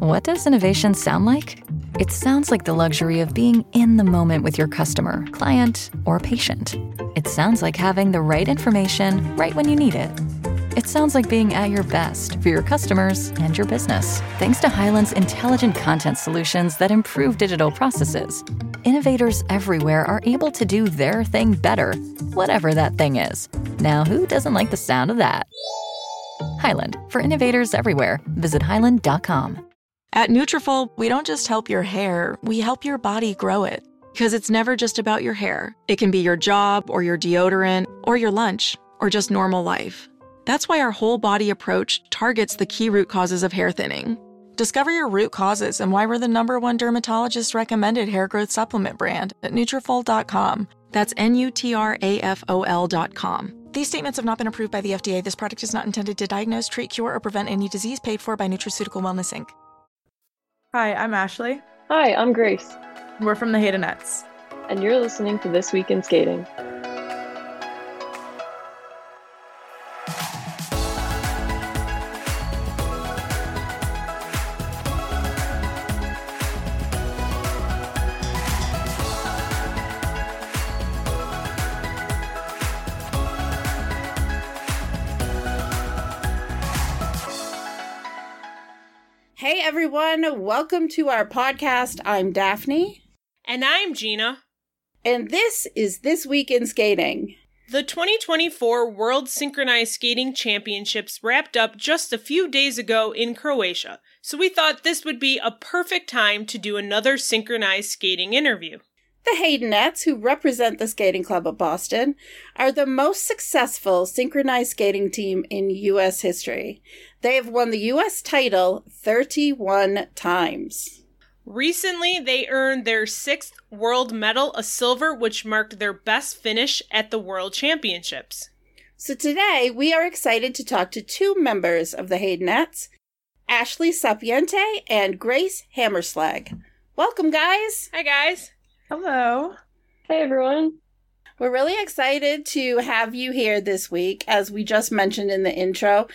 What does innovation sound like? It sounds like the luxury of being in the moment with your customer, client, or patient. It sounds like having the right information right when you need it. It sounds like being at your best for your customers and your business. Thanks to Hyland's intelligent content solutions that improve digital processes, innovators everywhere are able to do their thing better, whatever that thing is. Now, who doesn't like the sound of that? Hyland, for innovators everywhere. Visit hyland.com. At Nutrafol, we don't just help your hair, we help your body grow it. Because it's never just about your hair. It can be your job, or your deodorant, or your lunch, or just normal life. That's why our whole body approach targets the key root causes of hair thinning. Discover your root causes and why we're the #1 dermatologist recommended hair growth supplement brand at Nutrafol.com. That's Nutrafol.com. These statements have not been approved by the FDA. This product is not intended to diagnose, treat, cure, or prevent any disease. Paid for by Nutraceutical Wellness, Inc. Hi, I'm Ashley. Hi, I'm Grace. We're from the Haydenettes. And you're listening to This Week in Skating. Hey everyone, welcome to our podcast. I'm Daphne. And I'm Gina. And this is This Week in Skating. The 2024 World Synchronized Skating Championships wrapped up just a few days ago in Croatia, so we thought this would be a perfect time to do another synchronized skating interview. The Haydenettes, who represent the Skating Club of Boston, are the most successful synchronized skating team in U.S. history. They have won the U.S. title 31 times. Recently, they earned their 6th world medal, a silver, which marked their best finish at the World Championships. So today, we are excited to talk to two members of the Haydenettes, Ashley Sapiente and Grace Hammerslag. Welcome, guys. Hi, guys. Hello. Hey, everyone. We're really excited to have you here this week. As we just mentioned in the intro,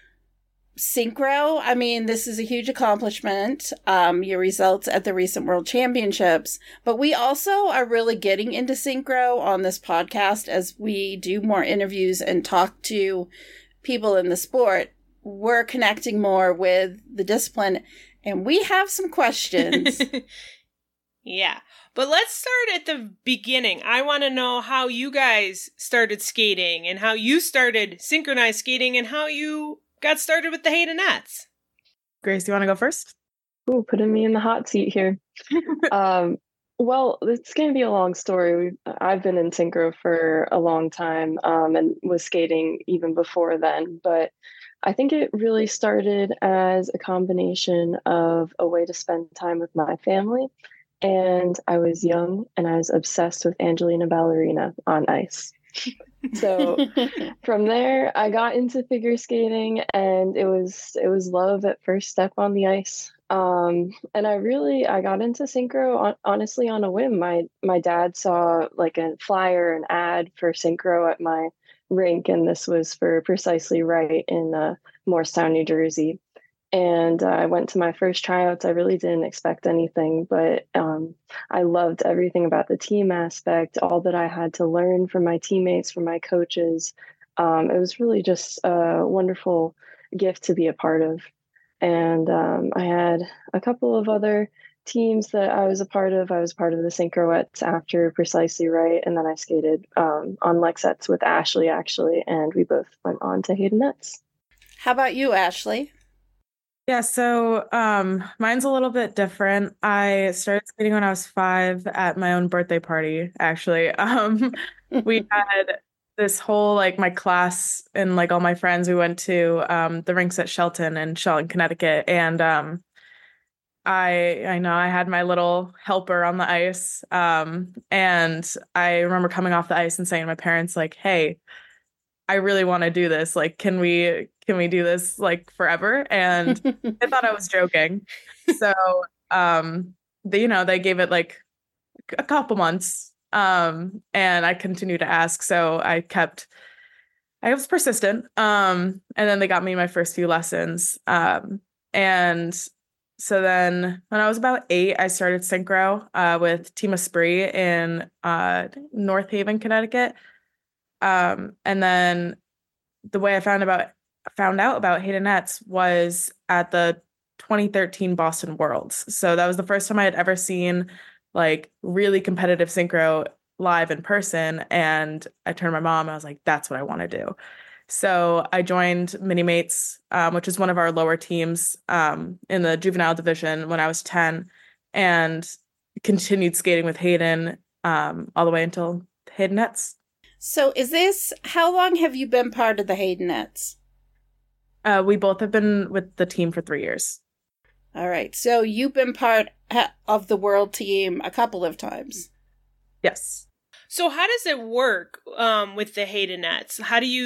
Synchro, I mean, this is a huge accomplishment, your results at the recent World Championships, but we also are really getting into Synchro on this podcast as we do more interviews and talk to people in the sport. We're connecting more with the discipline, and we have some questions. Yeah. But let's start at the beginning. I want to know how you guys started skating and how you started synchronized skating and how you got started with the Haydenettes. Grace, you want to go first? Ooh, putting me in the hot seat here. Well, it's going to be a long story. I've been in synchro for a long time and was skating even before then. But I think it really started as a combination of a way to spend time with my family. And I was young and I was obsessed with Angelina Ballerina on ice. So from there, I got into figure skating and it was love at first step on the ice. And I got into synchro honestly on a whim. My dad saw like a flyer, an ad for synchro at my rink, and this was for Precisely Right in Morristown, New Jersey. And I went to my first tryouts. I really didn't expect anything, but I loved everything about the team aspect, all that I had to learn from my teammates, from my coaches. It was really just a wonderful gift to be a part of. And I had a couple of other teams that I was a part of. I was part of the Synchroettes after Precisely Right, and then I skated on Lexettes with Ashley, actually, and we both went on to Haydenettes. How about you, Ashley? Yeah, so mine's a little bit different. I started skating when I was 5 at my own birthday party, actually. We had this whole, like, my class and, like, all my friends, we went to the rinks at Shelton in Connecticut. And I know I had my little helper on the ice. And I remember coming off the ice and saying to my parents, like, hey, I really want to do this. Like, can we do this like forever? And I thought I was joking. So, they gave it like a couple months. And I continued to ask. So I was persistent. And then they got me my first few lessons. And So then when I was about 8, I started synchro with Team Esprit in North Haven, Connecticut. And then the way I found out about Haydenettes was at the 2013 Boston Worlds. So that was the first time I had ever seen like really competitive synchro live in person. And I turned to my mom and I was like, that's what I want to do. So I joined Minimates, which is one of our lower teams in the juvenile division when I was 10, and continued skating with Hayden all the way until Haydenettes. So how long have you been part of the Haydenettes? We both have been with the team for 3 years. All right. So you've been part of the world team a couple of times. Yes. So how does it work with the Haydenettes?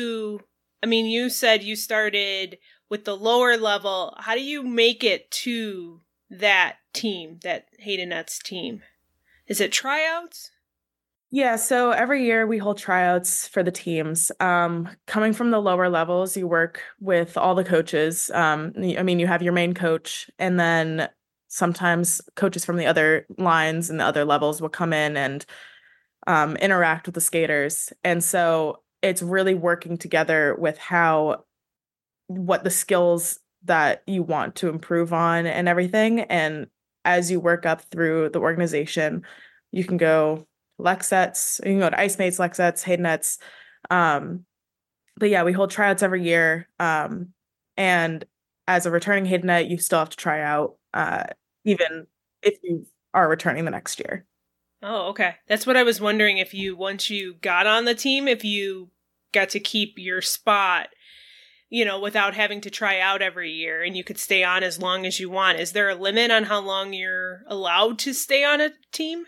You said you started with the lower level. How do you make it to that team, that Haydenettes team? Is it tryouts? Yeah, so every year we hold tryouts for the teams. Coming from the lower levels, you work with all the coaches. You have your main coach, and then sometimes coaches from the other lines and the other levels will come in and interact with the skaters. And so it's really working together with what the skills that you want to improve on and everything. And as you work up through the organization, you can go Lexettes, you can go to Ice Mates, Lexettes, Haydenettes. But yeah, we hold tryouts every year. And as a returning Haydenette, you still have to try out, even if you are returning the next year. Oh, okay. That's what I was wondering, once you got on the team, if you got to keep your spot, without having to try out every year, and you could stay on as long as you want. Is there a limit on how long you're allowed to stay on a team?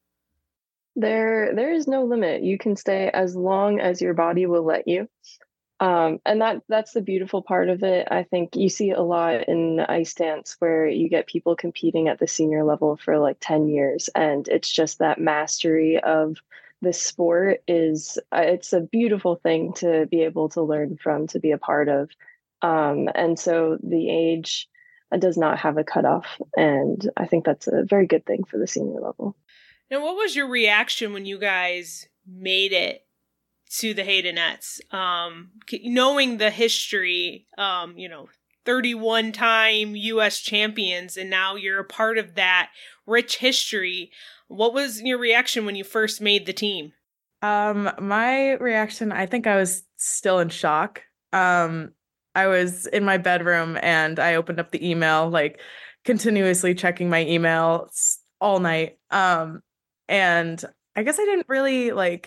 There is no limit. You can stay as long as your body will let you. And that's the beautiful part of it. I think you see a lot in ice dance where you get people competing at the senior level for like 10 years. And it's just that mastery of the sport it's a beautiful thing to be able to learn from, to be a part of. And so the age does not have a cutoff. And I think that's a very good thing for the senior level. Now, what was your reaction when you guys made it to the Haydenettes? Knowing the history, 31-time U.S. champions, and now you're a part of that rich history. What was your reaction when you first made the team? My reaction, I think I was still in shock. I was in my bedroom and I opened up the email, like continuously checking my email all night. And I guess I didn't really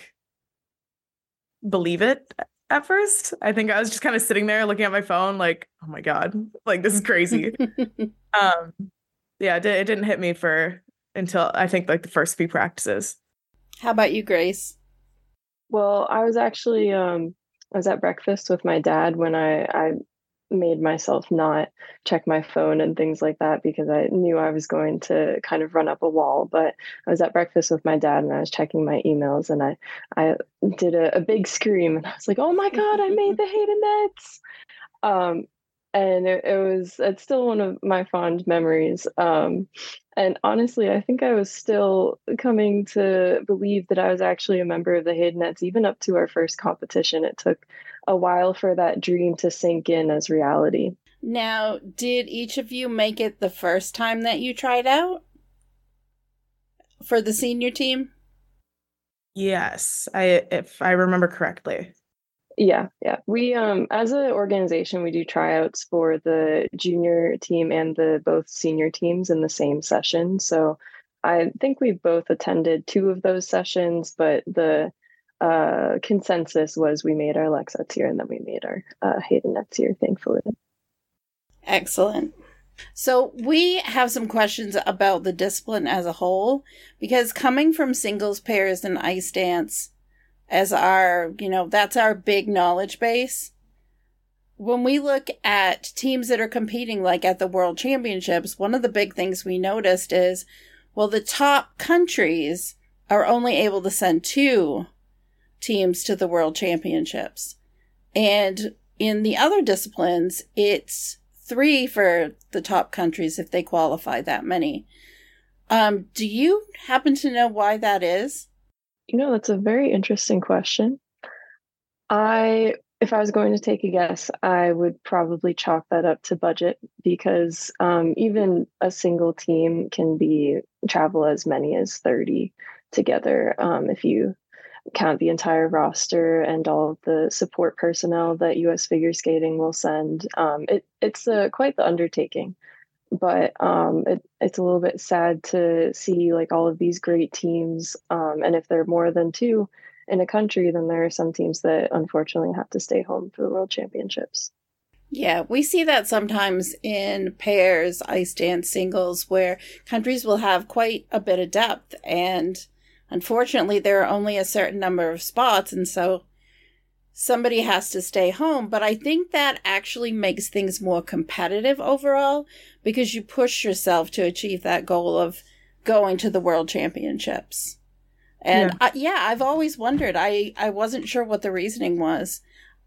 believe it at first. I think I was just kind of sitting there looking at my phone like, oh my God, this is crazy. Yeah, it didn't hit me until I think the first few practices. How about you, Grace? Well, I was actually I was at breakfast with my dad when I made myself not check my phone and things like that because I knew I was going to kind of run up a wall. But I was at breakfast with my dad and I was checking my emails and I did a big scream and I was like, oh my God, I made the Haydenettes. And it's still one of my fond memories. And honestly, I think I was still coming to believe that I was actually a member of the Haydenettes, even up to our first competition. It took a while for that dream to sink in as reality. Now, did each of you make it the first time that you tried out for the senior team? Yes, if I remember correctly. Yeah. We, as an organization, we do tryouts for the junior team and the both senior teams in the same session. So I think we both attended 2 of those sessions, but the consensus was we made our Lexettes here and then we made our Haydenettes here, thankfully. Excellent. So we have some questions about the discipline as a whole, because coming from singles, pairs, and ice dance as our, that's our big knowledge base. When we look at teams that are competing like at the World Championships, one of the big things we noticed is, the top countries are only able to send 2 teams to the World Championships. And in the other disciplines, it's 3 for the top countries if they qualify that many. Do you happen to know why that is? That's a very interesting question. If I was going to take a guess, I would probably chalk that up to budget, because even a single team can travel as many as 30 together, if you count the entire roster and all of the support personnel that U.S. Figure Skating will send. It's quite the undertaking, but it's a little bit sad to see like all of these great teams, and if there are more than 2 in a country, then there are some teams that unfortunately have to stay home for the World Championships. Yeah, we see that sometimes in pairs, ice dance, singles, where countries will have quite a bit of depth, and unfortunately there are only a certain number of spots, and so somebody has to stay home. But I think that actually makes things more competitive overall, because you push yourself to achieve that goal of going to the World Championships. And I've always wondered. I wasn't sure what the reasoning was.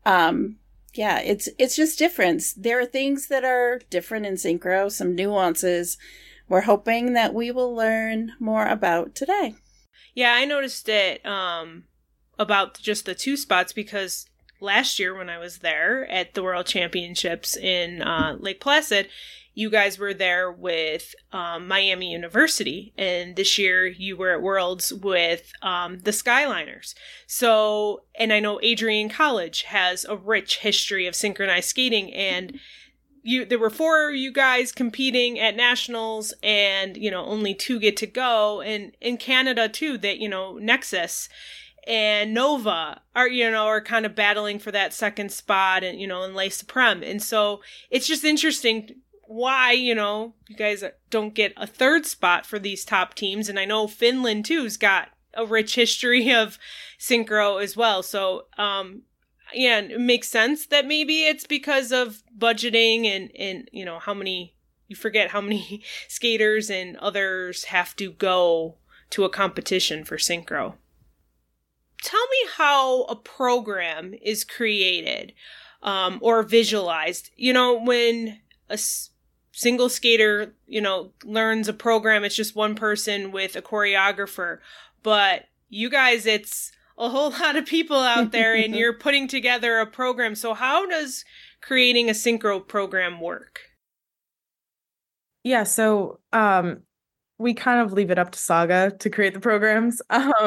It's just different. There are things that are different in synchro, some nuances we're hoping that we will learn more about today. Yeah, I noticed it about just the 2 spots, because last year when I was there at the World Championships in Lake Placid, you guys were there with Miami University, and this year you were at Worlds with the Skyliners. So, and I know Adrian College has a rich history of synchronized skating, and there were 4 of you guys competing at nationals, and only 2 get to go. And in Canada too, that Nexus and Nova are kind of battling for that second spot, and in Le Supreme. And so it's just interesting why, you guys don't get a 3rd spot for these top teams. And I know Finland too's got a rich history of synchro as well. So, it makes sense that maybe it's because of budgeting and you forget how many skaters and others have to go to a competition for synchro. Tell me how a program is created, or visualized. When a single skater, learns a program, it's just one person with a choreographer. But you guys, it's a whole lot of people out there, and you're putting together a program. So how does creating a synchro program work? Yeah, so we kind of leave it up to Saga to create the programs.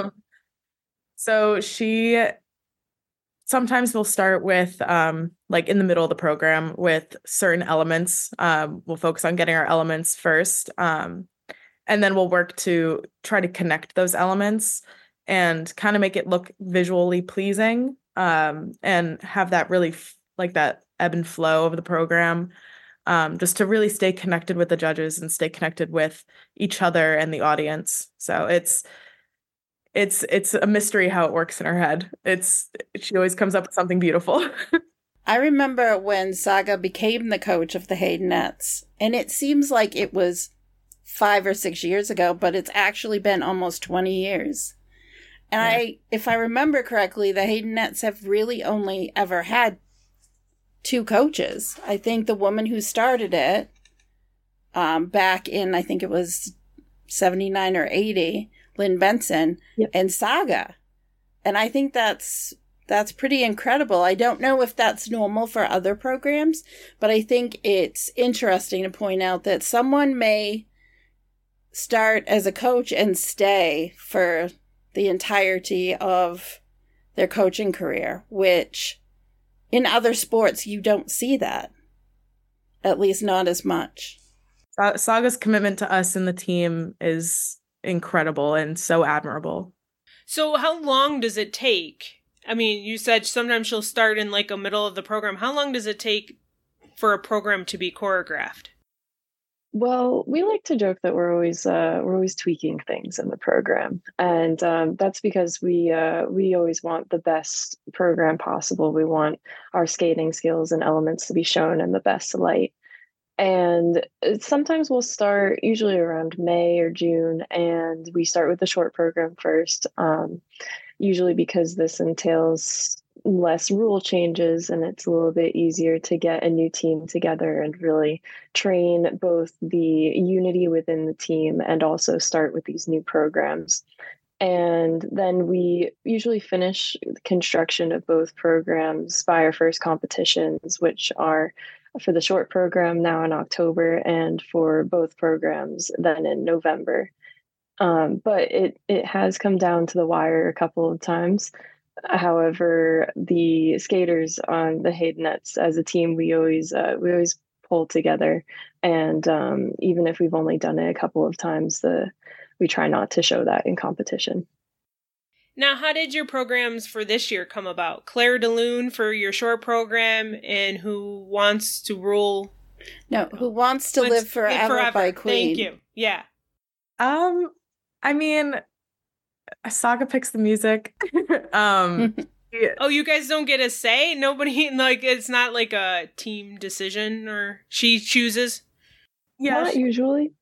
So she sometimes we'll start with like in the middle of the program with certain elements. We'll focus on getting our elements first. And then we'll work to try to connect those elements and kind of make it look visually pleasing, and have that really like that ebb and flow of the program, just to really stay connected with the judges and stay connected with each other and the audience. So it's a mystery how it works in her head. She always comes up with something beautiful. I remember when Saga became the coach of the Haydenettes, and it seems like it was 5 or 6 years ago, but it's actually been almost 20 years. And if I remember correctly, the Haydenettes have really only ever had 2 coaches. I think the woman who started it back in, I think it was 79 or 80, Lynn Benson, and Saga. And I think that's pretty incredible. I don't know if that's normal for other programs, but I think it's interesting to point out that someone may start as a coach and stay for the entirety of their coaching career, which in other sports, you don't see that. At least not as much. Saga's commitment to us and the team is incredible and so admirable. So how long does it take? I mean, you said sometimes she'll start in like a middle of the program. How long does it take for a program to be choreographed? Well, we like to joke that we're always tweaking things in the program, and that's because we always want the best program possible. We want our skating skills and elements to be shown in the best light. And sometimes we'll start usually around May or June, and we start with the short program first, usually because this entails less rule changes, and it's a little bit easier to get a new team together and really train both the unity within the team and also start with these new programs. And then we usually finish the construction of both programs by our first competitions, which are for the short program now in October, and for both programs then in November. But it has come down to the wire a couple of times. However, the skaters on the Haydenets as a team, we always pull together, and even if we've only done it a couple of times, we try not to show that in competition. Now, how did your programs for this year come about? Claire de Lune for your short program, and Who Wants to Rule? No, Who Wants to Live Forever by Queen. Thank you. Yeah. I mean, Saga picks the music. Oh, you guys don't get a say? Nobody, like, it's not like a team decision, or she chooses? Yeah. Not usually.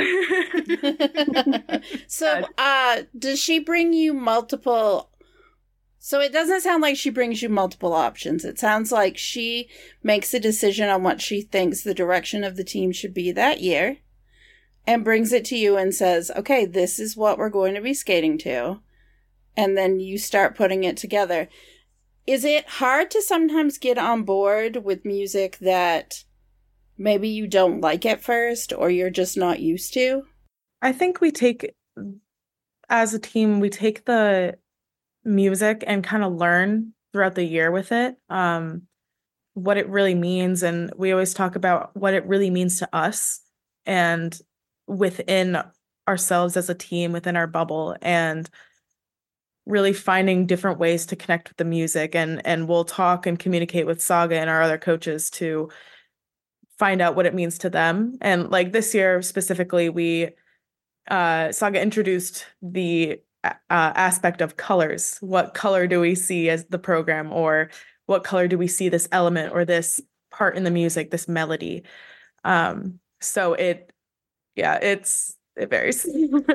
So, does she bring you multiple? So it doesn't sound like she brings you multiple options. It sounds like she makes a decision on what she thinks the direction of the team should be that year, and brings it to you and says, okay, this is what we're going to be skating to. And then you start putting it together. Is it hard to sometimes get on board with music that maybe you don't like at first, or you're just not used to? I think as a team, we take the music and kind of learn throughout the year with it, what it really means. And we always talk about what it really means to us and within ourselves as a team, within our bubble, and really finding different ways to connect with the music. And we'll talk and communicate with Saga and our other coaches to find out what it means to them. And like this year specifically, Saga introduced the aspect of colors. What color do we see as the program, or what color do we see this element or this part in the music, this melody? So it varies.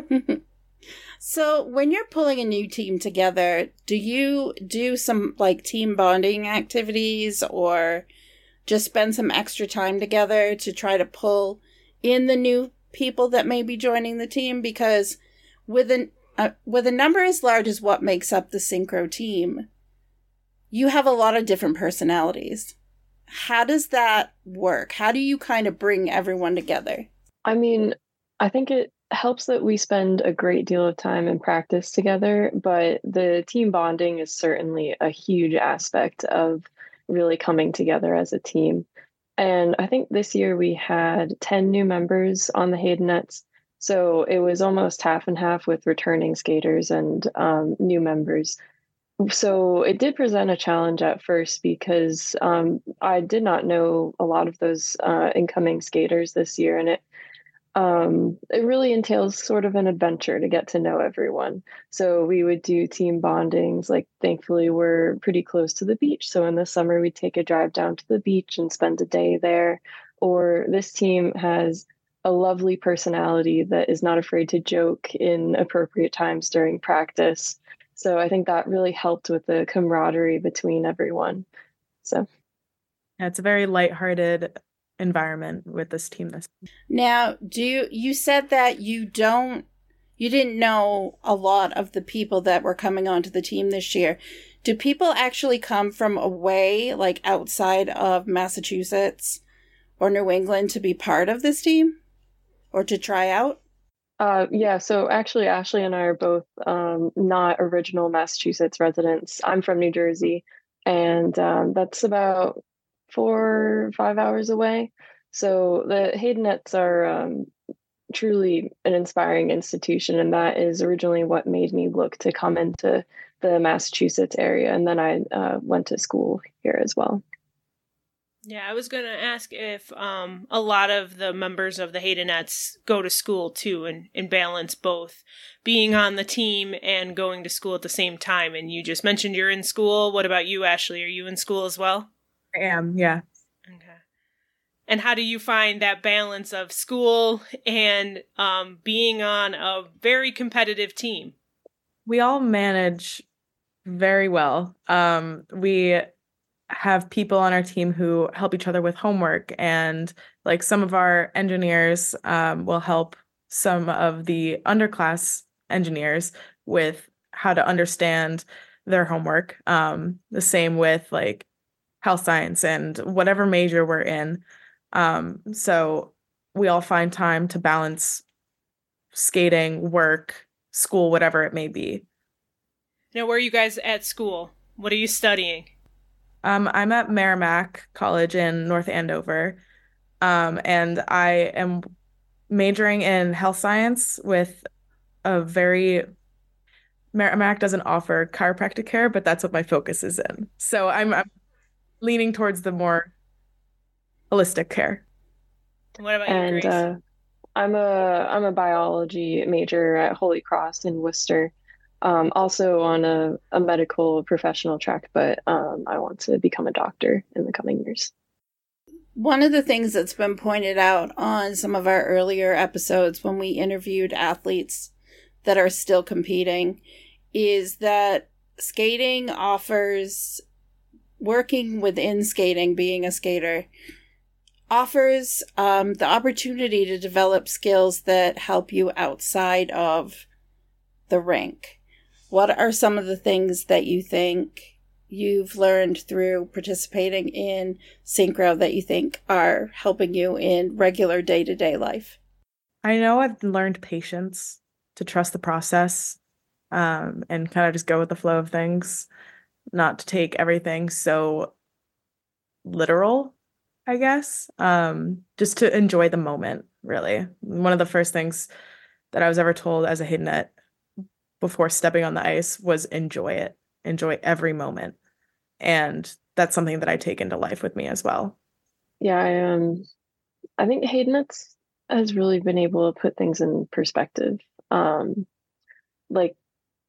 So when you're pulling a new team together, do you do some like team bonding activities, or just spend some extra time together to try to pull in the new people that may be joining the team? Because with a number as large as what makes up the synchro team, you have a lot of different personalities. How does that work? How do you kind of bring everyone together? I mean, I think it helps that we spend a great deal of time in practice together, but the team bonding is certainly a huge aspect of really coming together as a team. And I think this year we had 10 new members on the Haydenets. So it was almost half and half with returning skaters and new members. So it did present a challenge at first because I did not know a lot of those incoming skaters this year. And it really entails sort of an adventure to get to know everyone. So we would do team bondings. Like, thankfully, we're pretty close to the beach. So in the summer, we'd take a drive down to the beach and spend a day there. Or this team has a lovely personality that is not afraid to joke in appropriate times during practice. So I think that really helped with the camaraderie between everyone. So yeah, it's a very lighthearted environment with this team. Now, you said that you didn't know a lot of the people that were coming onto the team this year. Do people actually come from away, like outside of Massachusetts or New England, to be part of this team or to try out? Yeah, so actually Ashley and I are both not original Massachusetts residents. I'm from New Jersey, and that's about 4 or 5 hours away. So the Haydenets are truly an inspiring institution, and that is originally what made me look to come into the Massachusetts area. And then I went to school here as well. Yeah, I was going to ask if a lot of the members of the Haydenets go to school too, and balance both being on the team and going to school at the same time. And you just mentioned you're in school. What about you, Ashley? Are you in school as well? I am, yeah. Okay. And how do you find that balance of school and being on a very competitive team? We all manage very well. We have people on our team who help each other with homework, and like some of our engineers will help some of the underclass engineers with how to understand their homework. The same with like health science and whatever major we're in. So we all find time to balance skating, work, school, whatever it may be. Now, where are you guys at school? What are you studying? I'm at Merrimack College in North Andover, and I am majoring in health science with a very Merrimack doesn't offer chiropractic care, but that's what my focus is in. So I'm leaning towards the more holistic care. What about you, And Grace? I'm a biology major at Holy Cross in Worcester. Also on a medical professional track, but I want to become a doctor in the coming years. One of the things that's been pointed out on some of our earlier episodes when we interviewed athletes that are still competing is that skating offers, working within skating, being a skater, offers the opportunity to develop skills that help you outside of the rink. What are some of the things that you think you've learned through participating in synchro that you think are helping you in regular day-to-day life? I know I've learned patience, to trust the process, and kind of just go with the flow of things, not to take everything so literal, I guess. Just to enjoy the moment, really. One of the first things that I was ever told as a Haydenette before stepping on the ice was enjoy it, enjoy every moment. And that's something that I take into life with me as well. Yeah, I think Haydenette has really been able to put things in perspective. Like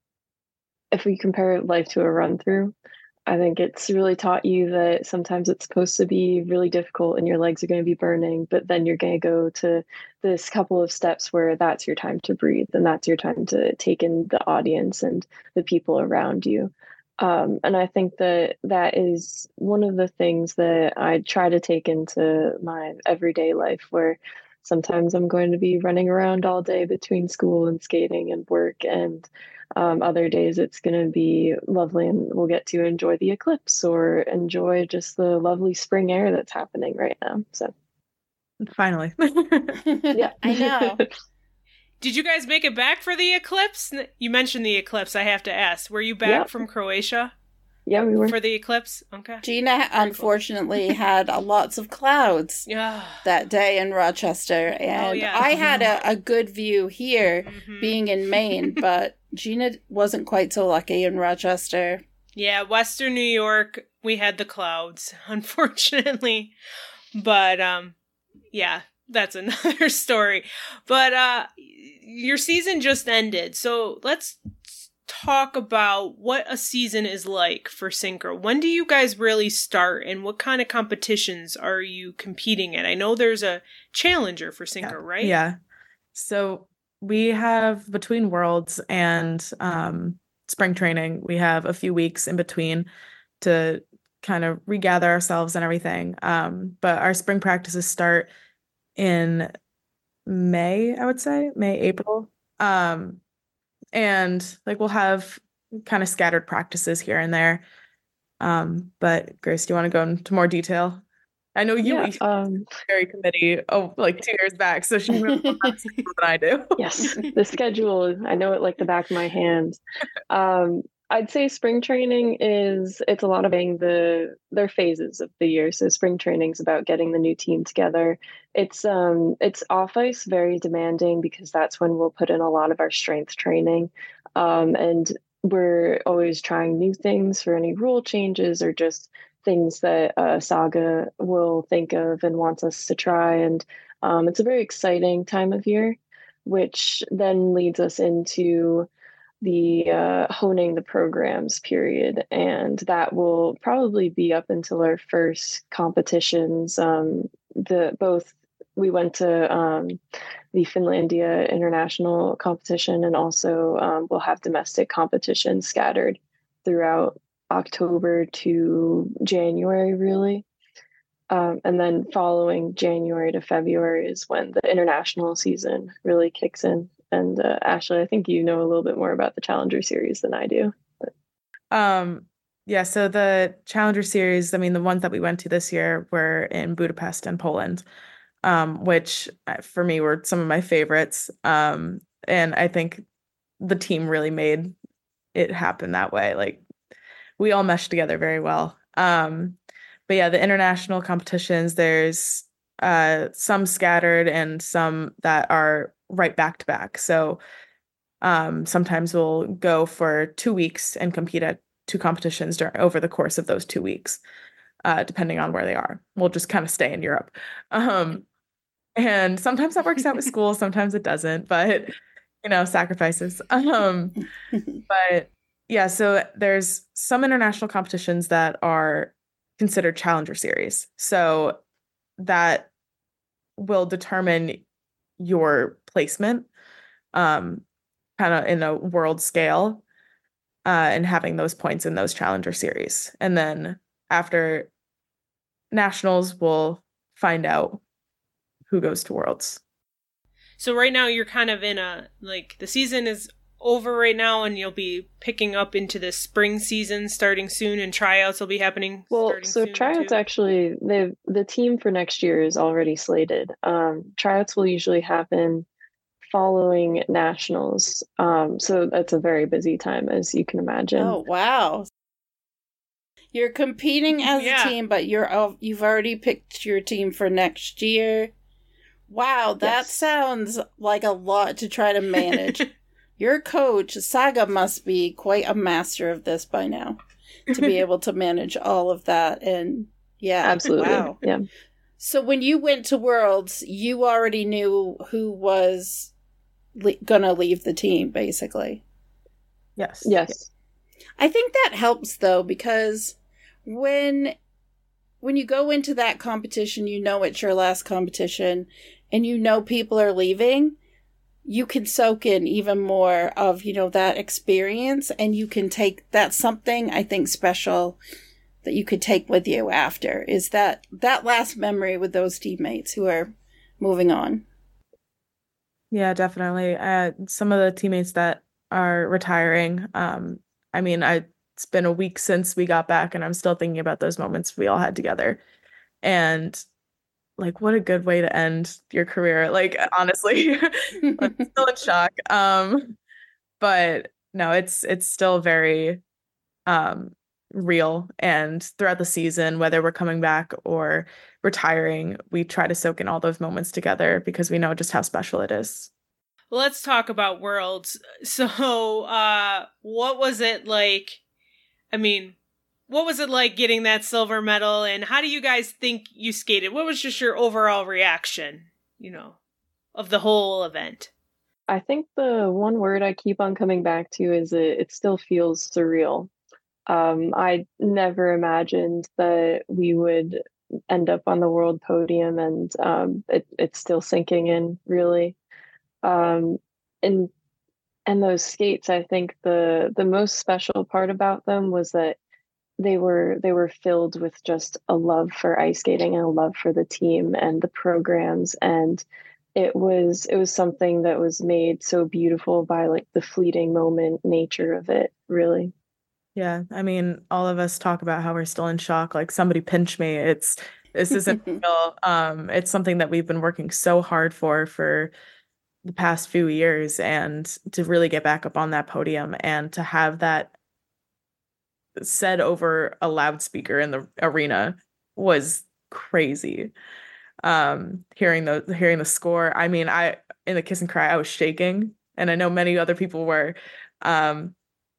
if we compare life to a run through, I think it's really taught you that sometimes it's supposed to be really difficult and your legs are going to be burning, but then you're going to go to this couple of steps where that's your time to breathe and that's your time to take in the audience and the people around you. And I think that that is one of the things that I try to take into my everyday life, where sometimes I'm going to be running around all day between school and skating and work, and other days it's going to be lovely and we'll get to enjoy the eclipse or enjoy just the lovely spring air that's happening right now. So finally. yeah. I know. Did you guys make it back for the eclipse? You mentioned the eclipse. I have to ask. Were you back Yep. from Croatia? Yeah, we were. For the eclipse? Okay. Gina unfortunately had lots of clouds Yeah. that day in Rochester, and yeah. I had a good view here Mhm. being in Maine, but Gina wasn't quite so lucky in Rochester. Yeah, Western New York, we had the clouds, unfortunately. But yeah, that's another story. But your season just ended. So let's talk about what a season is like for synchro. When do you guys really start and what kind of competitions are you competing in? I know there's a challenger for synchro, right? Yeah. So we have between Worlds and spring training, we have a few weeks in between to kind of regather ourselves and everything. But our spring practices start in May, I would say, May, April. And like we'll have kind of scattered practices here and there. But Grace, do you want to go into more detail? I know you Very committee like 2 years back, so she knows more about schedule than I do. Yes, the schedule, I know it like the back of my hand. I'd say spring training it's a lot of their phases of the year. So spring training is about getting the new team together. It's off ice, very demanding because that's when we'll put in a lot of our strength training. And we're always trying new things for any rule changes or just things that Saga will think of and wants us to try. And it's a very exciting time of year, which then leads us into the honing the programs period, and that will probably be up until our first competitions. We went to the Finlandia international competition, and also we'll have domestic competitions scattered throughout October to January, really. And then following January to February is when the international season really kicks in. And Ashley, I think you know a little bit more about the Challenger Series than I do. Yeah, so the Challenger Series, I mean, the ones that we went to this year were in Budapest and Poland, which for me were some of my favorites. And I think the team really made it happen that way. Like, we all meshed together very well. But yeah, the international competitions, there's some scattered and some that are right back to back. So sometimes we'll go for 2 weeks and compete at 2 competitions over the course of those 2 weeks, depending on where they are. We'll just kind of stay in Europe. And sometimes that works out with school, sometimes it doesn't, but sacrifices. But yeah, so there's some international competitions that are considered Challenger Series. So that will determine your placement kind of in a world scale and having those points in those Challenger Series. And then after nationals, we'll find out who goes to Worlds. So right now you're kind of in the season is over right now, and you'll be picking up into the spring season starting soon, and tryouts will be happening. Well, so tryouts actually, the team for next year is already slated. Tryouts will usually happen following nationals. So that's a very busy time, as you can imagine. Oh, wow. You're competing as a team, but you've already picked your team for next year. Wow, that sounds like a lot to try to manage. Your coach, Saga, must be quite a master of this by now to be able to manage all of that. And yeah, absolutely. Wow. Yeah. So when you went to Worlds, you already knew who was going to leave the team, basically. Yes. Yes. I think that helps, though, because when you go into that competition, you know it's your last competition, and you know people are leaving, you can soak in even more of, that experience, and you can that's something I think special that you could take with you after, is that last memory with those teammates who are moving on. Yeah, definitely. Some of the teammates that are retiring, it's been a week since we got back, and I'm still thinking about those moments we all had together. And what a good way to end your career. Honestly, I'm still in shock. But no, it's still very real. And throughout the season, whether we're coming back or retiring, we try to soak in all those moments together because we know just how special it is. Well, let's talk about Worlds. So, what was it like? What was it like getting that silver medal, and how do you guys think you skated? What was just your overall reaction, of the whole event? I think the one word I keep on coming back to is it still feels surreal. I never imagined that we would end up on the world podium, and it's still sinking in, really. And those skates, I think the most special part about them was that they were filled with just a love for ice skating and a love for the team and the programs, and it was something that was made so beautiful by the fleeting moment nature of it, really. Yeah, all of us talk about how we're still in shock. Somebody pinch me. This isn't real. It's something that we've been working so hard for the past few years, and to really get back up on that podium and to have that said over a loudspeaker in the arena was crazy. Hearing the score, I in the kiss and cry, I was shaking, and I know many other people were. And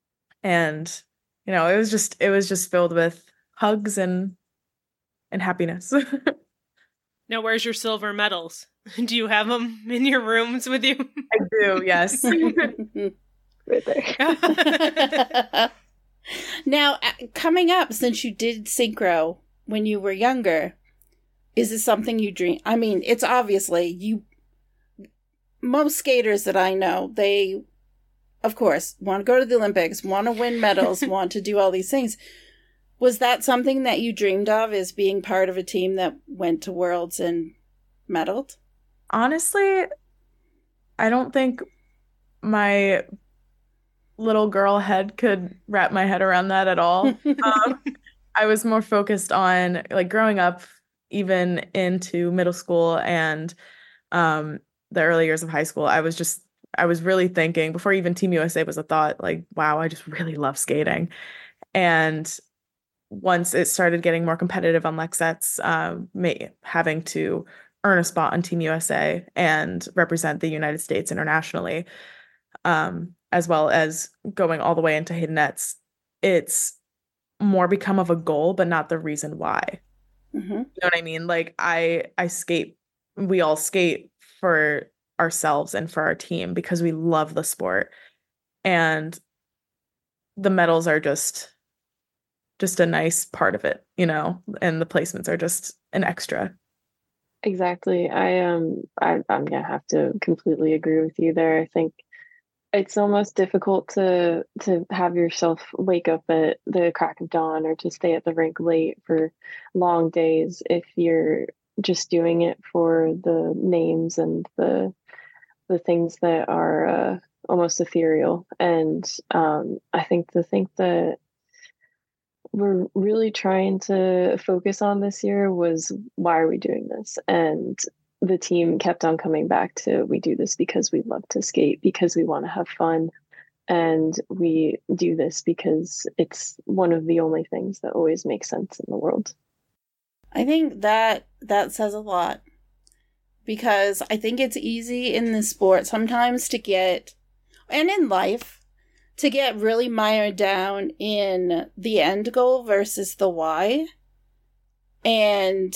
it was just filled with hugs and happiness. Now, where's your silver medals? Do you have them in your rooms with you? I do, yes. Right there. Now, coming up, since you did synchro when you were younger, is this something you dream? It's obviously most skaters that I know, they of course, want to go to the Olympics, want to win medals, want to do all these things. Was that something that you dreamed of, is being part of a team that went to Worlds and medaled? Honestly, I don't think my little girl head could wrap my head around that at all. I was more focused on like growing up, even into middle school and the early years of high school. I was really thinking, before even Team USA was a thought, like, wow, I just really love skating. And once it started getting more competitive on lec sets, having to earn a spot on Team USA and represent the United States internationally, as well as going all the way into hidden nets, it's more become of a goal, but not the reason why. Mm-hmm. You know what I mean? Like I skate, we all skate for ourselves and for our team because we love the sport. And the medals are just a nice part of it, you know, and the placements are just an extra. Exactly. I'm gonna have to completely agree with you there. I think it's almost difficult to have yourself wake up at the crack of dawn or to stay at the rink late for long days if you're just doing it for the names and the things that are almost ethereal. And I think the thing that we're really trying to focus on this year was, why are we doing this? And the team kept on coming back to, we do this because we love to skate, because we want to have fun, and we do this because it's one of the only things that always makes sense in the world. I think that says a lot, because I think it's easy in the sport sometimes to get, and in life, to get really mired down in the end goal versus the why. And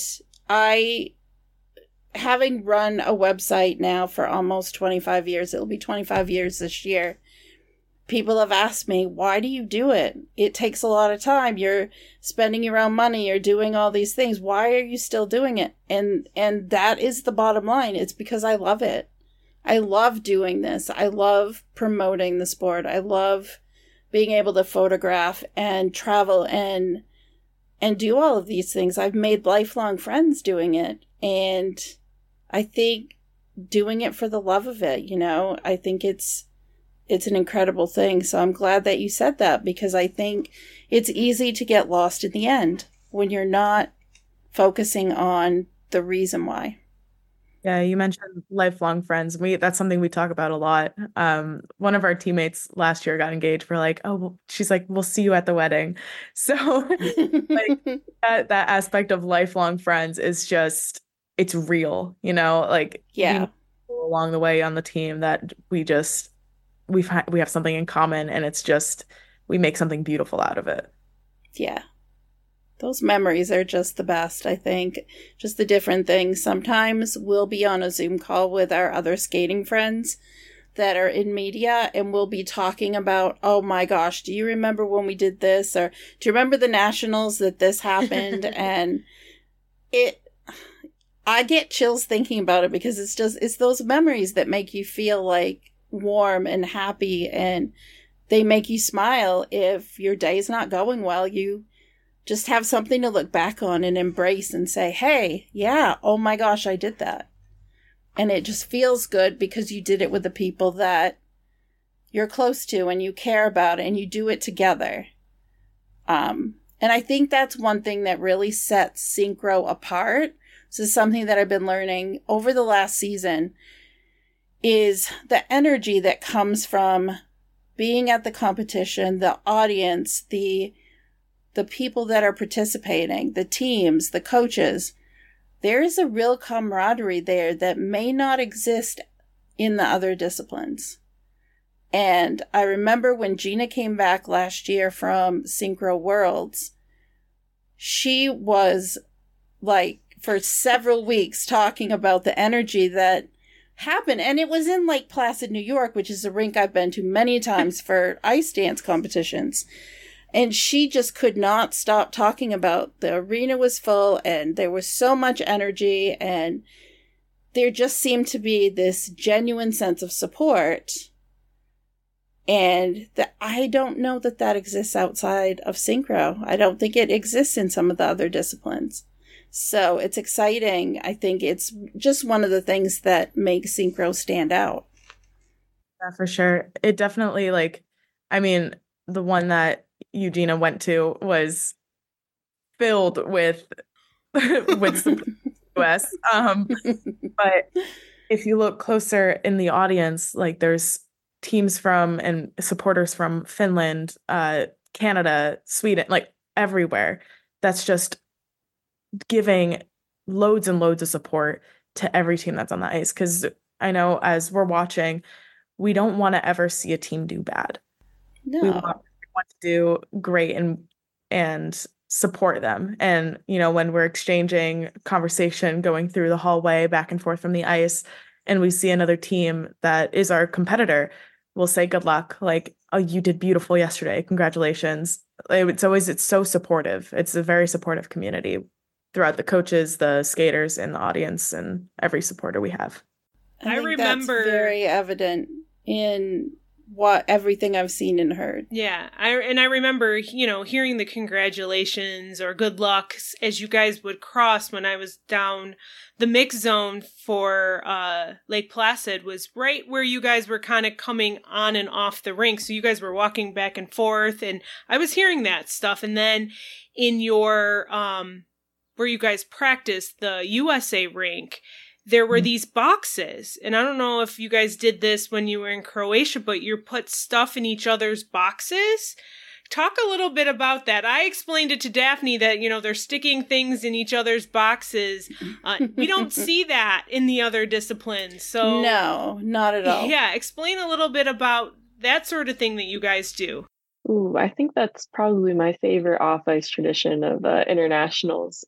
having run a website now for almost 25 years, it'll be 25 years this year, people have asked me, why do you do it? It takes a lot of time. You're spending your own money. You're doing all these things. Why are you still doing it? And that is the bottom line. It's because I love it. I love doing this. I love promoting the sport. I love being able to photograph and travel and do all of these things. I've made lifelong friends doing it. And I think doing it for the love of it, you know, I think it's an incredible thing. So I'm glad that you said that, because I think it's easy to get lost in the end when you're not focusing on the reason why. Yeah, you mentioned lifelong friends. That's something we talk about a lot. One of our teammates last year got engaged. We're like, oh, well, she's like, we'll see you at the wedding. So like that aspect of lifelong friends is just, it's real, you know, like, yeah, along the way on the team that we have something in common, and it's just, we make something beautiful out of it. Yeah. Those memories are just the best, I think. Just the different things. Sometimes we'll be on a Zoom call with our other skating friends that are in media, and we'll be talking about, oh my gosh, do you remember when we did this? Or do you remember the nationals that this happened? And I get chills thinking about it, because it's those memories that make you feel like warm and happy, and they make you smile. If your day's not going well, you just have something to look back on and embrace and say, hey, yeah, oh my gosh, I did that. And it just feels good because you did it with the people that you're close to and you care about, and you do it together. And I think that's one thing that really sets Synchro apart. This is something that I've been learning over the last season, is the energy that comes from being at the competition, the audience, the people that are participating, the teams, the coaches. There is a real camaraderie there that may not exist in the other disciplines. And I remember when Gina came back last year from Synchro Worlds, she was like for several weeks talking about the energy that happened. And it was in Lake Placid, New York, which is a rink I've been to many times for ice dance competitions. And she just could not stop talking about the arena was full, and there was so much energy, and there just seemed to be this genuine sense of support. And I don't know that exists outside of synchro. I don't think it exists in some of the other disciplines. So it's exciting. I think it's just one of the things that makes synchro stand out. Yeah, for sure. It definitely, like, I mean, the one that Eugenia went to was filled with with US. But if you look closer in the audience, like there's teams from and supporters from Finland, Canada, Sweden, like everywhere. That's just giving loads and loads of support to every team that's on the ice. Because I know as we're watching, we don't want to ever see a team do bad. No. We want to do great and support them. And, you know, when we're exchanging conversation, going through the hallway back and forth from the ice, and we see another team that is our competitor, we'll say good luck. Like, oh, you did beautiful yesterday. Congratulations. It's so supportive. It's a very supportive community throughout the coaches, the skaters, and the audience, and every supporter we have. I remember that's very evident in everything I've seen and heard. Yeah. I remember, you know, hearing the congratulations or good luck as you guys would cross when I was down the mix zone for Lake Placid was right where you guys were kind of coming on and off the rink. So you guys were walking back and forth, and I was hearing that stuff. And then in your, where you guys practiced, the USA rink, there were these boxes, and I don't know if you guys did this when you were in Croatia, but you put stuff in each other's boxes. Talk a little bit about that. I explained it to Daphne that, you know, they're sticking things in each other's boxes. We don't see that in the other disciplines. So no, not at all. Yeah, explain a little bit about that sort of thing that you guys do. Ooh, I think that's probably my favorite off-ice tradition of internationals.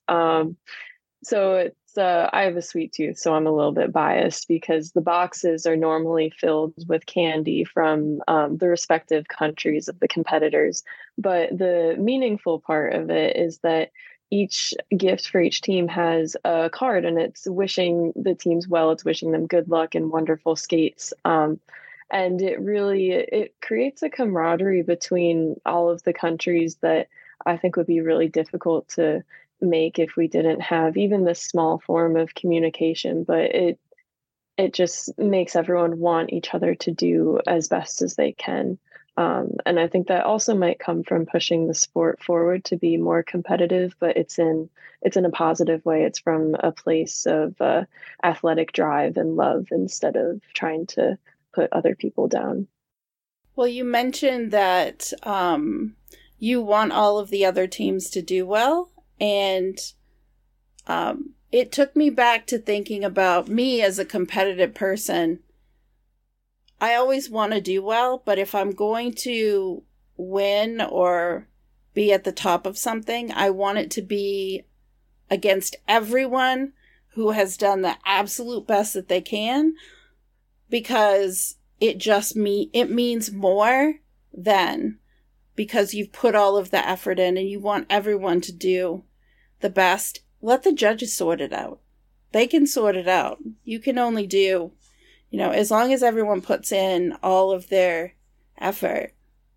So it's I have a sweet tooth, so I'm a little bit biased because the boxes are normally filled with candy from the respective countries of the competitors. But the meaningful part of it is that each gift for each team has a card, and it's wishing the teams well. It's wishing them good luck and wonderful skates. And it creates a camaraderie between all of the countries that I think would be really difficult to make if we didn't have even this small form of communication. But it just makes everyone want each other to do as best as they can. And I think that also might come from pushing the sport forward to be more competitive, but it's in a positive way. It's from a place of athletic drive and love instead of trying to put other people down. Well, you mentioned that you want all of the other teams to do well. And it took me back to thinking about me as a competitive person. I always want to do well, but if I'm going to win or be at the top of something, I want it to be against everyone who has done the absolute best that they can, because it means more than because you've put all of the effort in and you want everyone to do the best. Let the judges sort it out. They can sort it out. You can only do, you know, as long as everyone puts in all of their effort,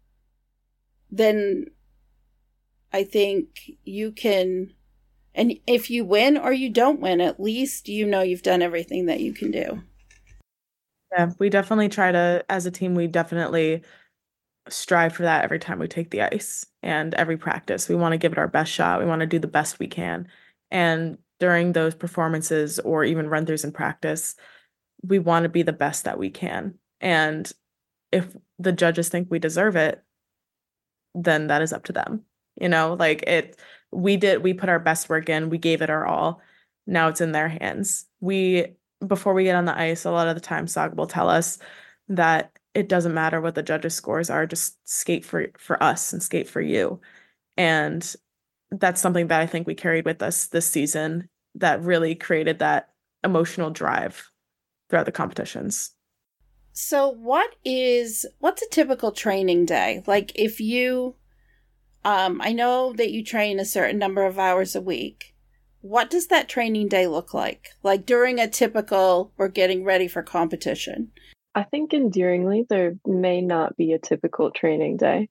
then I think you can, and if you win or you don't win, at least you know you've done everything that you can do. Yeah, we definitely try to, as a team, we definitely strive for that every time we take the ice and every practice. We want to give it our best shot. We want to do the best we can. And during those performances or even run-throughs in practice, we want to be the best that we can. And if the judges think we deserve it, then that is up to them. You know, like we put our best work in, we gave it our all. Now it's in their hands. Before we get on the ice, a lot of the time Saga will tell us that it doesn't matter what the judges' scores are, just skate for us and skate for you. And that's something that I think we carried with us this season that really created that emotional drive throughout the competitions. So what's a typical training day? Like if you, I know that you train a certain number of hours a week. What does that training day look like? Like during a typical, we're getting ready for competition. I think endearingly, there may not be a typical training day.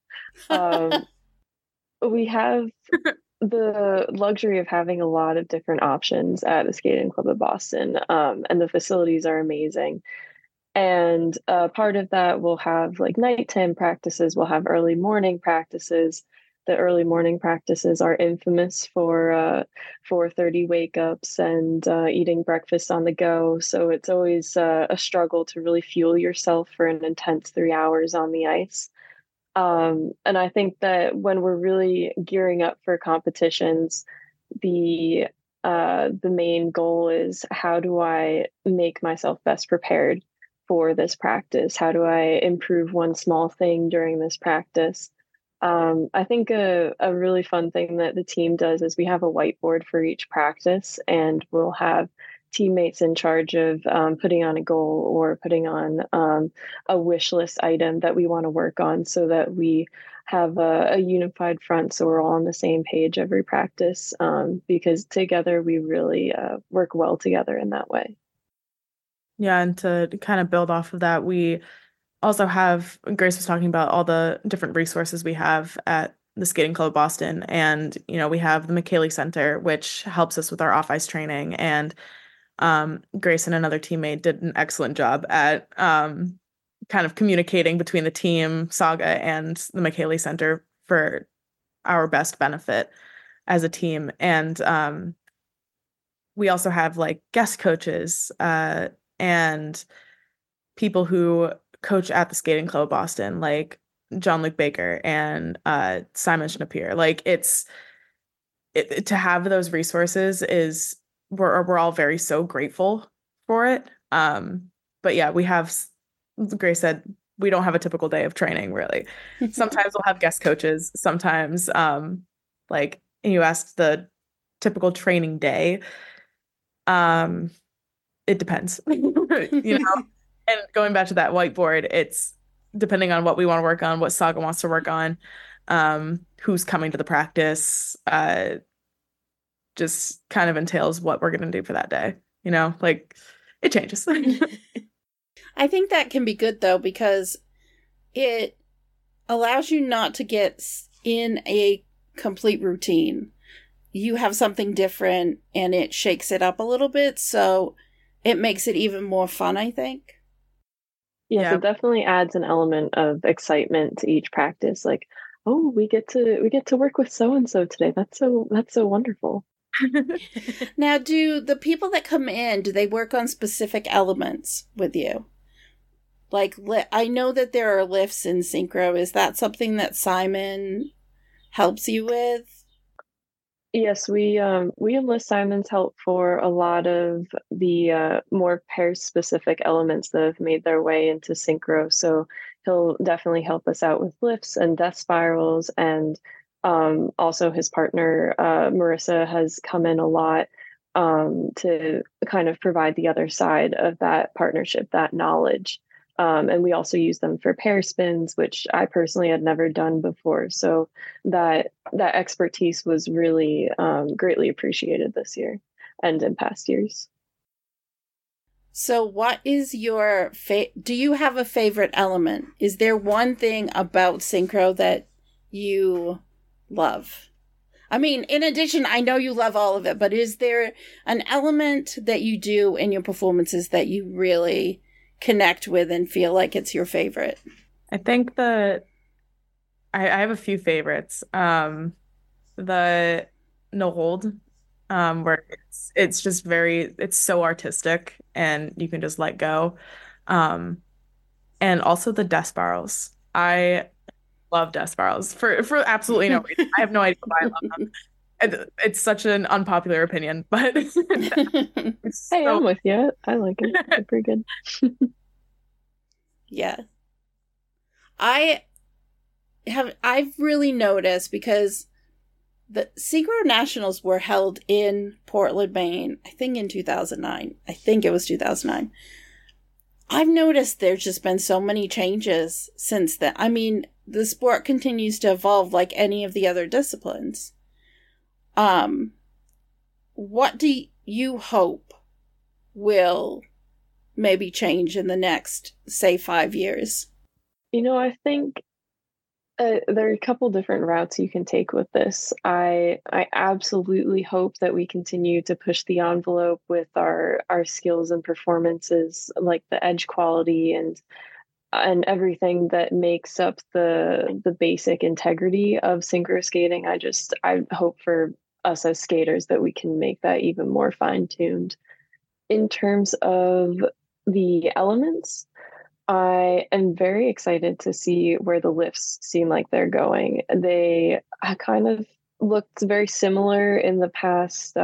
We have the luxury of having a lot of different options at the Skating Club of Boston, and the facilities are amazing. And part of that will have like nighttime practices, we'll have early morning practices. The early morning practices are infamous for 4:30 wake ups and eating breakfast on the go. So it's always a struggle to really fuel yourself for an intense 3 hours on the ice. And I think that when we're really gearing up for competitions, the main goal is, how do I make myself best prepared for this practice? How do I improve one small thing during this practice? I think a really fun thing that the team does is we have a whiteboard for each practice, and we'll have teammates in charge of putting on a goal or putting on a wish list item that we want to work on, so that we have a unified front, so we're all on the same page every practice, because together we really work well together in that way. Yeah, and to kind of build off of that, we also have, Grace was talking about all the different resources we have at the Skating Club of Boston. And, we have the McKaylee Center, which helps us with our off-ice training. And Grace and another teammate did an excellent job at kind of communicating between the team, Saga, and the McKaylee Center for our best benefit as a team. And we also have like guest coaches and people who coach at the Skating Club of Boston, like John-Luc Baker and Simon Schnapier. Like to have those resources is, we're all so grateful for it. But yeah, we have, Grace said, we don't have a typical day of training, really. Sometimes we'll have guest coaches. Sometimes, like you asked the typical training day. It depends, And going back to that whiteboard, it's depending on what we want to work on, what Saga wants to work on, who's coming to the practice, just kind of entails what we're going to do for that day. Like it changes. I think that can be good though, because it allows you not to get in a complete routine. You have something different and it shakes it up a little bit. So it makes it even more fun, I think. Yes, it definitely adds an element of excitement to each practice. Like, oh, we get to work with so and so today. That's so wonderful. Now, do the people that come in, do they work on specific elements with you? Like, I know that there are lifts in synchro. Is that something that Simon helps you with? Yes, we enlist Simon's help for a lot of the more pair-specific elements that have made their way into synchro. So he'll definitely help us out with lifts and death spirals, and also his partner Marissa has come in a lot to kind of provide the other side of that partnership, that knowledge. And we also use them for pair spins, which I personally had never done before. So that expertise was really greatly appreciated this year and in past years. So what is your do you have a favorite element? Is there one thing about synchro that you love? I mean, in addition, I know you love all of it, but is there an element that you do in your performances that you really connect with and feel like it's your favorite? I think that I have a few favorites. The no hold, where it's just it's so artistic and you can just let go. And also the death spirals. I love death spirals for absolutely no reason. I have no idea why I love them. It's such an unpopular opinion, but hey, I'm with you. I like it. They're pretty good. Yeah. I've really noticed, because the Synchro Nationals were held in Portland, Maine, I think in 2009. I think it was 2009. I've noticed there's just been so many changes since then. I mean, the sport continues to evolve like any of the other disciplines. What do you hope will maybe change in the next, say, 5 years? I think there are a couple different routes you can take with this. I absolutely hope that we continue to push the envelope with our skills and performances, like the edge quality and everything that makes up the basic integrity of synchro skating. I hope for us as skaters that we can make that even more fine-tuned. In terms of the elements, I am very excited to see where the lifts seem like they're going. They kind of looked very similar in the past,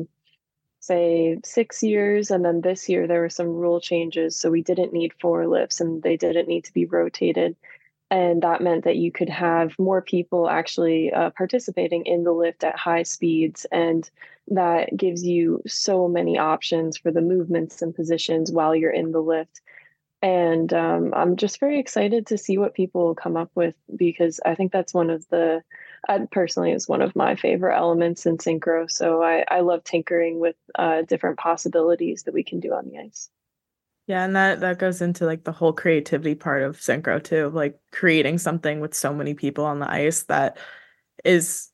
say 6 years. And then this year, there were some rule changes. So we didn't need 4 lifts and they didn't need to be rotated. And that meant that you could have more people actually participating in the lift at high speeds. And that gives you so many options for the movements and positions while you're in the lift. And I'm just very excited to see what people come up with, because I think that's personally is one of my favorite elements in synchro. So I love tinkering with different possibilities that we can do on the ice. Yeah, and that goes into like the whole creativity part of synchro too, like creating something with so many people on the ice that is,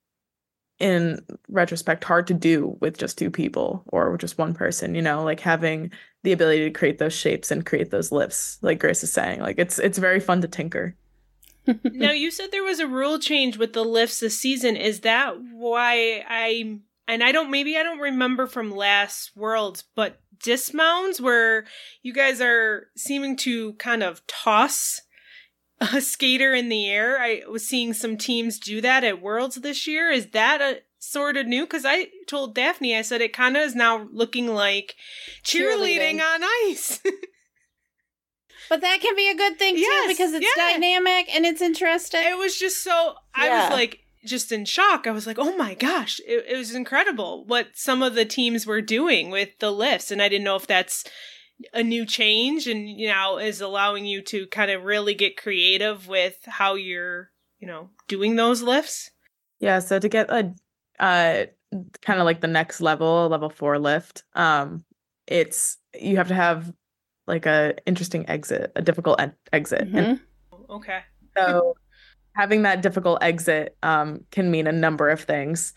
in retrospect, hard to do with just 2 people or with just one person, like having the ability to create those shapes and create those lifts, like Grace is saying. Like it's very fun to tinker. Now, you said there was a rule change with the lifts this season. Is that why I don't remember from last Worlds, but dismounts where you guys are seeming to kind of toss a skater in the air? I was seeing some teams do that at Worlds this year. Is that a sort of new? Because I told Daphne, I said it kind of is now looking like cheerleading on ice. But that can be a good thing too, because it's dynamic and it's interesting. It was just so, I was like, just in shock. I was like, oh my gosh, it was incredible what some of the teams were doing with the lifts. And I didn't know if that's a new change and, is allowing you to kind of really get creative with how you're, doing those lifts. Yeah. So to get a kind of like the next level 4 lift, you have to have like a interesting exit, a difficult exit. Mm-hmm. And okay. So having that difficult exit can mean a number of things.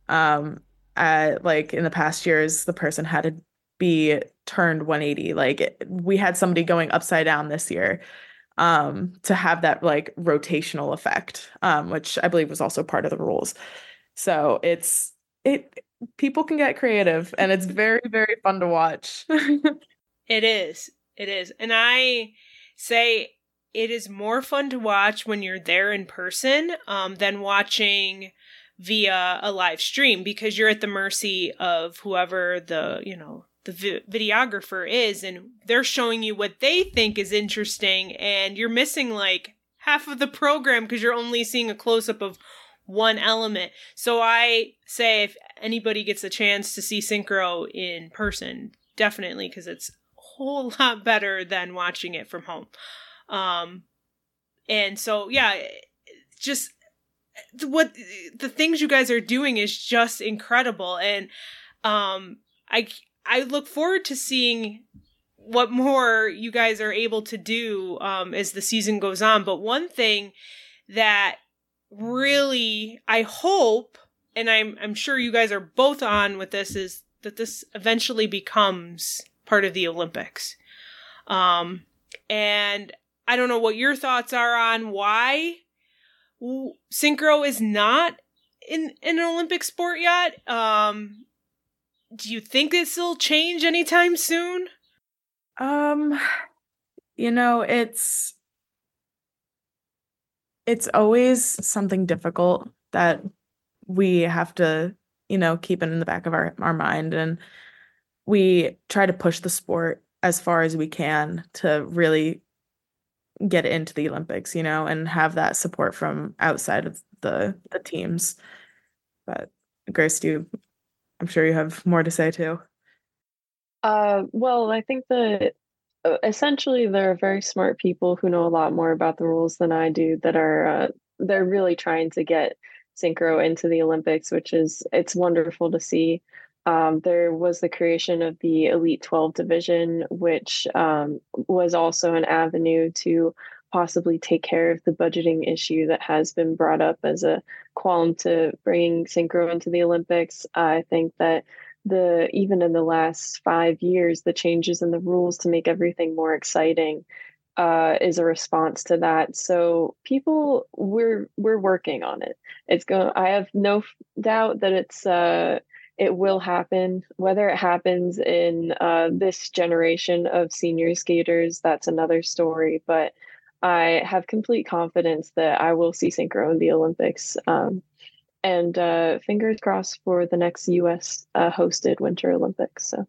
Like in the past years, the person had to be turned 180. Like we had somebody going upside down this year to have that like rotational effect, which I believe was also part of the rules. So people can get creative and it's very, very fun to watch. It is. And I say it is more fun to watch when you're there in person than watching via a live stream, because you're at the mercy of whoever the videographer is, and they're showing you what they think is interesting, and you're missing like half of the program because you're only seeing a close-up of one element. So I say if anybody gets a chance to see synchro in person, definitely, because it's a whole lot better than watching it from home. And so, yeah, just what the things you guys are doing is just incredible. And I look forward to seeing what more you guys are able to do as the season goes on. But one thing that really I hope, and I'm sure you guys are both on with this, is that this eventually becomes part of the Olympics. And I don't know what your thoughts are on why synchro is not in an Olympic sport yet. Do you think this will change anytime soon? It's always something difficult that we have to, keep it in the back of our mind. And we try to push the sport as far as we can to really get into the Olympics, and have that support from outside of the teams. But Grace, I'm sure you have more to say too. Well, I think that essentially there are very smart people who know a lot more about the rules than I do that are they're really trying to get synchro into the Olympics, which it's wonderful to see. There was the creation of the Elite 12 division, which was also an avenue to possibly take care of the budgeting issue that has been brought up as a qualm to bringing synchro into the Olympics. I think that even in the last 5 years, the changes in the rules to make everything more exciting is a response to that. So we're working on it. I have no doubt that it will happen. Whether it happens in this generation of senior skaters, that's another story. But I have complete confidence that I will see synchro in the Olympics. And fingers crossed for the next U.S. Hosted Winter Olympics. So.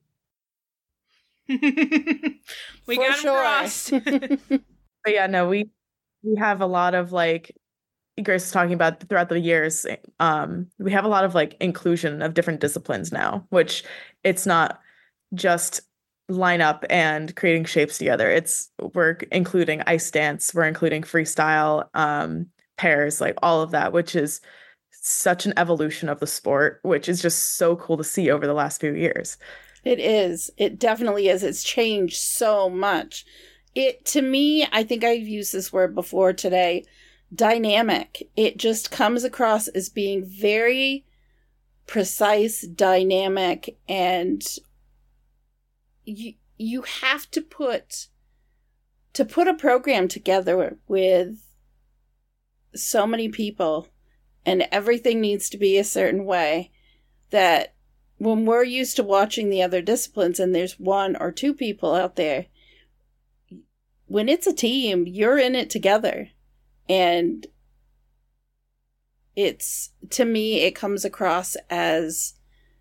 We got them crossed. But yeah, no, we have a lot of, like Grace was talking about throughout the years, we have a lot of like inclusion of different disciplines now, which it's not just line up and creating shapes together. We're including ice dance, we're including freestyle, pairs, like all of that, which is such an evolution of the sport, which is just so cool to see over the last few years. It is. It definitely is. It's changed so much. To me, I think I've used this word before today, dynamic. It just comes across as being very precise, dynamic, and you have to put a program together with so many people, and everything needs to be a certain way, that when we're used to watching the other disciplines and there's one or two people out there, when it's a team, you're in it together. And to me, it comes across as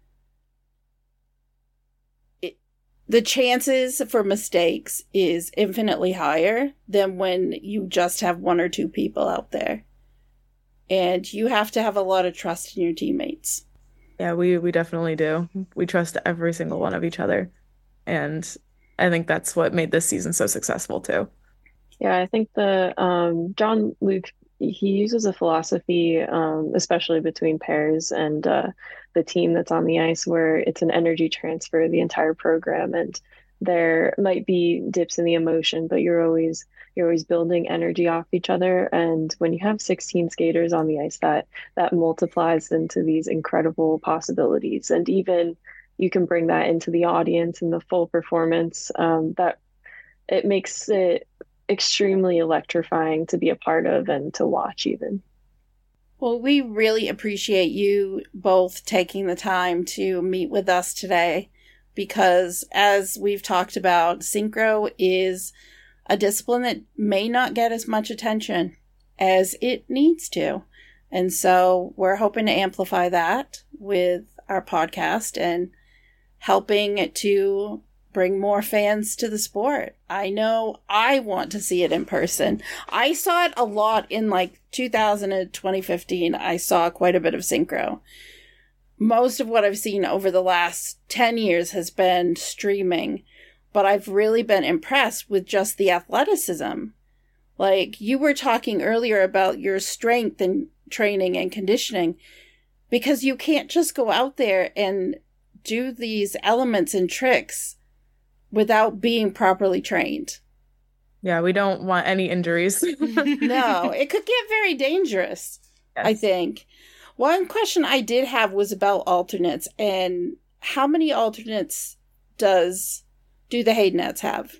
the chances for mistakes is infinitely higher than when you just have one or two people out there. And you have to have a lot of trust in your teammates. Yeah, we definitely do. We trust every single one of each other. And I think that's what made this season so successful too. Yeah, I think John Luke, he uses a philosophy, especially between pairs and the team that's on the ice, where it's an energy transfer the entire program, and there might be dips in the emotion, but you're always building energy off each other. And when you have 16 skaters on the ice, that multiplies into these incredible possibilities. And even you can bring that into the audience and the full performance. That it makes it extremely electrifying to be a part of and to watch even. Well, we really appreciate you both taking the time to meet with us today, because as we've talked about, synchro is a discipline that may not get as much attention as it needs to. And so we're hoping to amplify that with our podcast and helping to bring more fans to the sport. I know I want to see it in person. I saw it a lot in like 2000 and 2015. I saw quite a bit of synchro. Most of what I've seen over the last 10 years has been streaming, but I've really been impressed with just the athleticism. Like you were talking earlier about your strength and training and conditioning, because you can't just go out there and do these elements and tricks without being properly trained. Yeah, we don't want any injuries. No, it could get very dangerous, yes. I think. One question I did have was about alternates, and how many alternates do the Haydenettes have?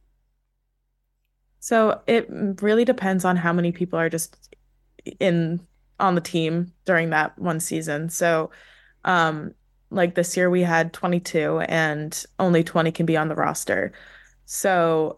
So it really depends on how many people are just on the team during that one season. So like this year we had 22 and only 20 can be on the roster. So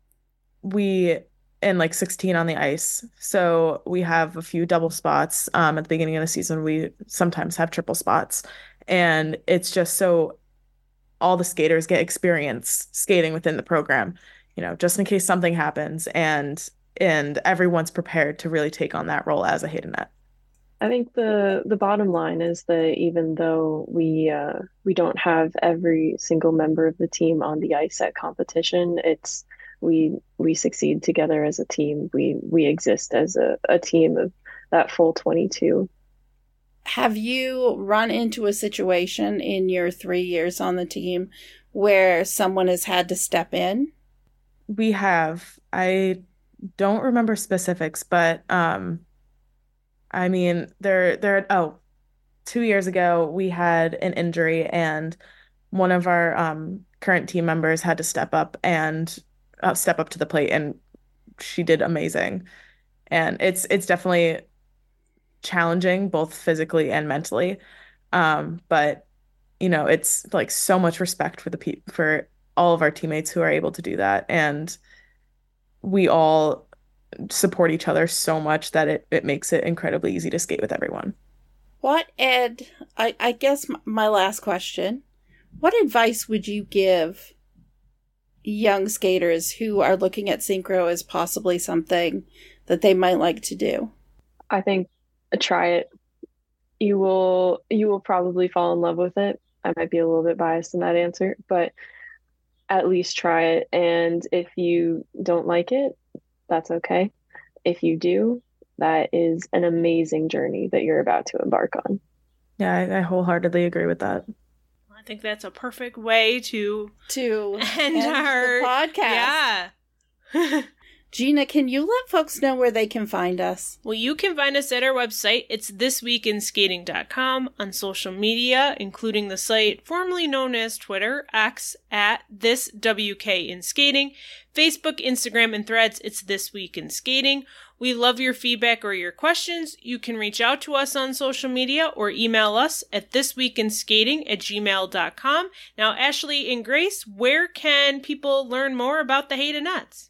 and like 16 on the ice. So we have a few double spots. At the beginning of the season, we sometimes have triple spots. And it's just so all the skaters get experience skating within the program, just in case something happens, and everyone's prepared to really take on that role as a Haydenette. I think the bottom line is that even though we don't have every single member of the team on the ice at competition, we succeed together as a team. We exist as a team of that full 22. Have you run into a situation in your 3 years on the team where someone has had to step in? We have. I don't remember specifics, but I mean, 2 years ago we had an injury, and one of our current team members had to step up to the plate, and she did amazing. And it's definitely challenging both physically and mentally. But it's like so much respect for all of our teammates who are able to do that, and we all support each other so much that it makes it incredibly easy to skate with everyone. Ed, I guess my last question, what advice would you give young skaters who are looking at synchro as possibly something that they might like to do? I think try it. You will probably fall in love with it. I might be a little bit biased in that answer, but at least try it. And if you don't like it, that's okay. If you do, that is an amazing journey that you're about to embark on. Yeah, I wholeheartedly agree with that. I think that's a perfect way to end our podcast. Yeah. Gina, can you let folks know where they can find us? Well, you can find us at our website. It's thisweekinskating.com, on social media, including the site formerly known as Twitter, X at thiswkinskating, Facebook, Instagram, and Threads. It's This Week in Skating. We love your feedback or your questions. You can reach out to us on social media or email us at thisweekinskating@gmail.com. Now, Ashley and Grace, where can people learn more about the Haydenettes?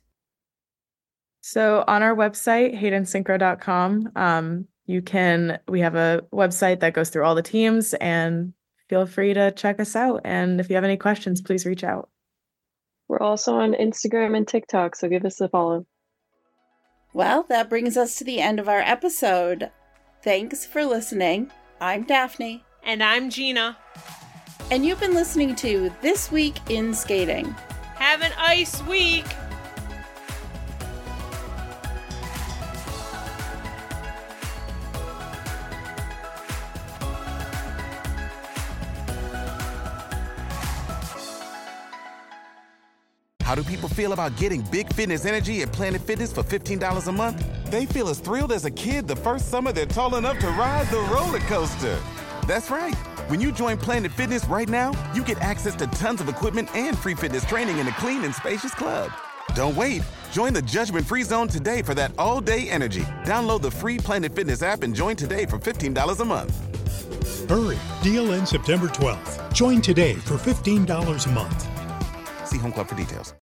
So on our website, haydensynchro.com, we have a website that goes through all the teams, and feel free to check us out. And if you have any questions, please reach out. We're also on Instagram and TikTok, so give us a follow. Well, that brings us to the end of our episode. Thanks for listening. I'm Daphne. And I'm Gina. And you've been listening to This Week in Skating. Have an ice week! How do people feel about getting big fitness energy at Planet Fitness for $15 a month? They feel as thrilled as a kid the first summer they're tall enough to ride the roller coaster. That's right. When you join Planet Fitness right now, you get access to tons of equipment and free fitness training in a clean and spacious club. Don't wait. Join the judgment-free zone today for that all-day energy. Download the free Planet Fitness app and join today for $15 a month. Hurry. Deal ends September 12th. Join today for $15 a month. See Home Club for details.